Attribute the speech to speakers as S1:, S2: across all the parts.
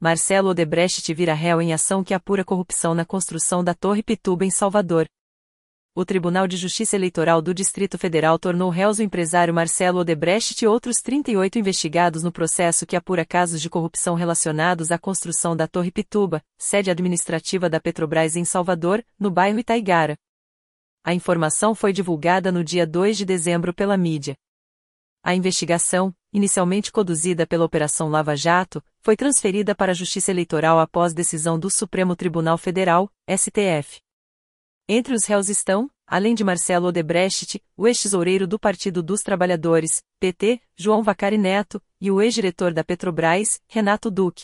S1: Marcelo Odebrecht vira réu em ação que apura corrupção na construção da Torre Pituba em Salvador. O Tribunal de Justiça Eleitoral do Distrito Federal tornou réus o empresário Marcelo Odebrecht e outros 38 investigados no processo que apura casos de corrupção relacionados à construção da Torre Pituba, sede administrativa da Petrobras em Salvador, no bairro Itaigara. A informação foi divulgada no dia 2 de dezembro pela mídia. A investigação, inicialmente conduzida pela Operação Lava Jato, foi transferida para a Justiça Eleitoral após decisão do Supremo Tribunal Federal, STF. Entre os réus estão, além de Marcelo Odebrecht, o ex-tesoureiro do Partido dos Trabalhadores, PT, João Vacari Neto, e o ex-diretor da Petrobras, Renato Duque.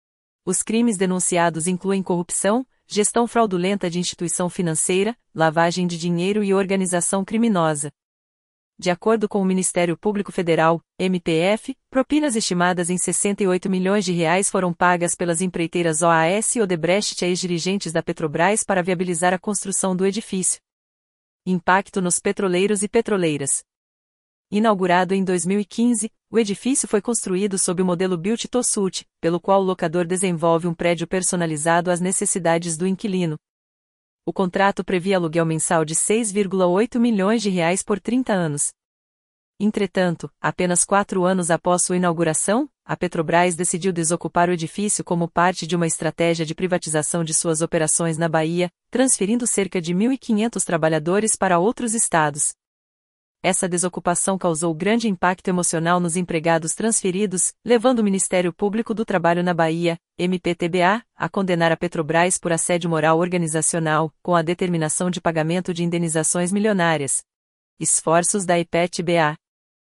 S1: Os crimes denunciados incluem corrupção, gestão fraudulenta de instituição financeira, lavagem de dinheiro e organização criminosa. De acordo com o Ministério Público Federal, MPF, propinas estimadas em R$ 68 milhões foram pagas pelas empreiteiras OAS e Odebrecht a ex-dirigentes da Petrobras para viabilizar a construção do edifício. Impacto nos petroleiros e petroleiras. Inaugurado em 2015, o edifício foi construído sob o modelo Built to Suit, pelo qual o locador desenvolve um prédio personalizado às necessidades do inquilino. O contrato previa aluguel mensal de R$ 6,8 milhões por 30 anos. Entretanto, apenas 4 anos após sua inauguração, a Petrobras decidiu desocupar o edifício como parte de uma estratégia de privatização de suas operações na Bahia, transferindo cerca de 1.500 trabalhadores para outros estados. Essa desocupação causou grande impacto emocional nos empregados transferidos, levando o Ministério Público do Trabalho na Bahia, MPTBA, a condenar a Petrobras por assédio moral organizacional, com a determinação de pagamento de indenizações milionárias. Esforços da EPET-BA.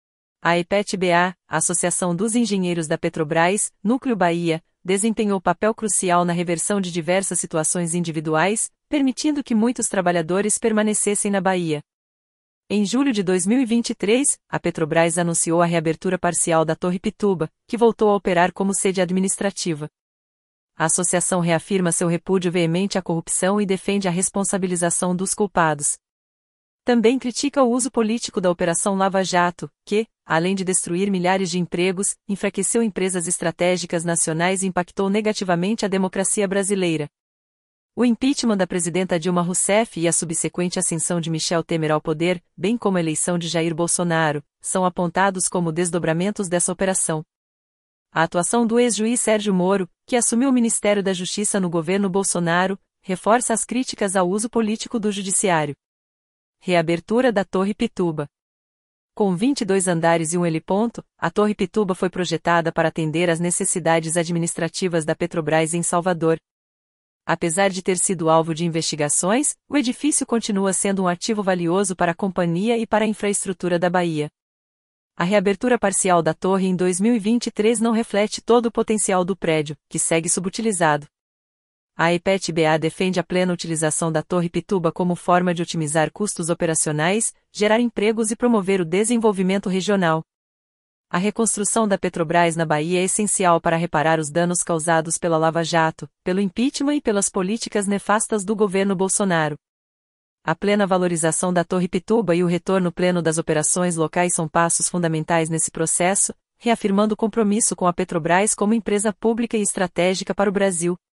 S1: A EPET-BA, a Associação dos Engenheiros da Petrobras, Núcleo Bahia, desempenhou papel crucial na reversão de diversas situações individuais, permitindo que muitos trabalhadores permanecessem na Bahia. Em julho de 2023, a Petrobras anunciou a reabertura parcial da Torre Pituba, que voltou a operar como sede administrativa. A associação reafirma seu repúdio veemente à corrupção e defende a responsabilização dos culpados. Também critica o uso político da Operação Lava Jato, que, além de destruir milhares de empregos, enfraqueceu empresas estratégicas nacionais e impactou negativamente a democracia brasileira. O impeachment da presidenta Dilma Rousseff e a subsequente ascensão de Michel Temer ao poder, bem como a eleição de Jair Bolsonaro, são apontados como desdobramentos dessa operação. A atuação do ex-juiz Sérgio Moro, que assumiu o Ministério da Justiça no governo Bolsonaro, reforça as críticas ao uso político do judiciário. Reabertura da Torre Pituba. Com 22 andares e um heliponto, a Torre Pituba foi projetada para atender às necessidades administrativas da Petrobras em Salvador. Apesar de ter sido alvo de investigações, o edifício continua sendo um ativo valioso para a companhia e para a infraestrutura da Bahia. A reabertura parcial da torre em 2023 não reflete todo o potencial do prédio, que segue subutilizado. A EPET-BA defende a plena utilização da Torre Pituba como forma de otimizar custos operacionais, gerar empregos e promover o desenvolvimento regional. A reconstrução da Petrobras na Bahia é essencial para reparar os danos causados pela Lava Jato, pelo impeachment e pelas políticas nefastas do governo Bolsonaro. A plena valorização da Torre Pituba e o retorno pleno das operações locais são passos fundamentais nesse processo, reafirmando o compromisso com a Petrobras como empresa pública e estratégica para o Brasil.